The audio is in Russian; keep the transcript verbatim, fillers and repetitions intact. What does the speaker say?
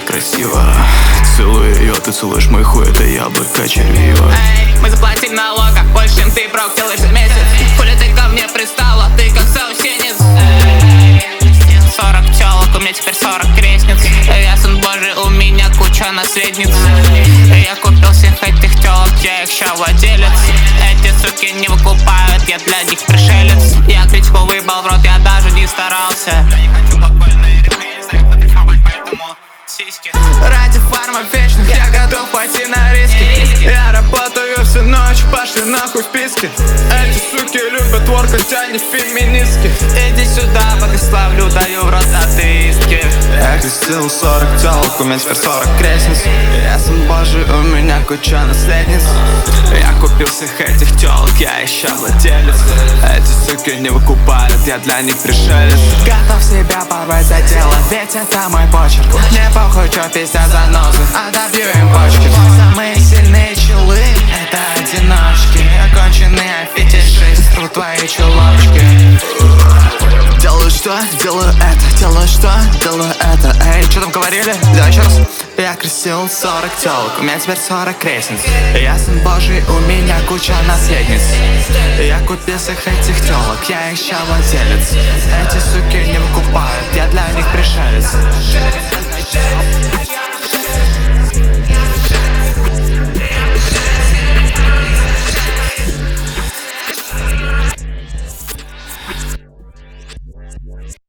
так красиво. Целую ее, ты целуешь мой хуй, это яблоко червива. Эй, мы заплатили налога больше, чем ты прок делаешь за месяц. Хули ты ко мне пристала, ты как заусенец. Сорок тёлок, у меня теперь сорок крестниц. Я сын божий, у меня куча наследниц. Я купил всех этих тёлок, я их ща владелец. Эти суки не выкупают, я для них пришелец. Я критику выебал в рот, я даже не старался. Ради фарма вечных я готов пойти на риски. Я работаю всю ночь, пошли нахуй вписки. Эти суки любят воркать, а не феминистки. Иди сюда, богословлю, даю в рот атеистки. Я крестил сорок тёлок, у меня теперь сорок крестниц. Я сын божий, у меня куча наследниц. Я купил всех этих тёлок, я еще владелец. Эти суки не выкупают, я для них пришелец. Готов себя порвать за дело, ведь это мой почерк. Мне похуй, чё пиздят занозы, а добью им почки. Самые сильные челы — это одиночки. Оконченные фетишисты, твои чулочки. Делаю что? Делаю это. Делаю что? Делаю это. Эй, что там говорили? Давай еще раз. Я крестил сорок тёлок, у меня теперь сорок крестниц. Я сын божий, у меня куча наследниц. Я купил всех этих тёлок, я их ща владелец. Эти суки не выкупают,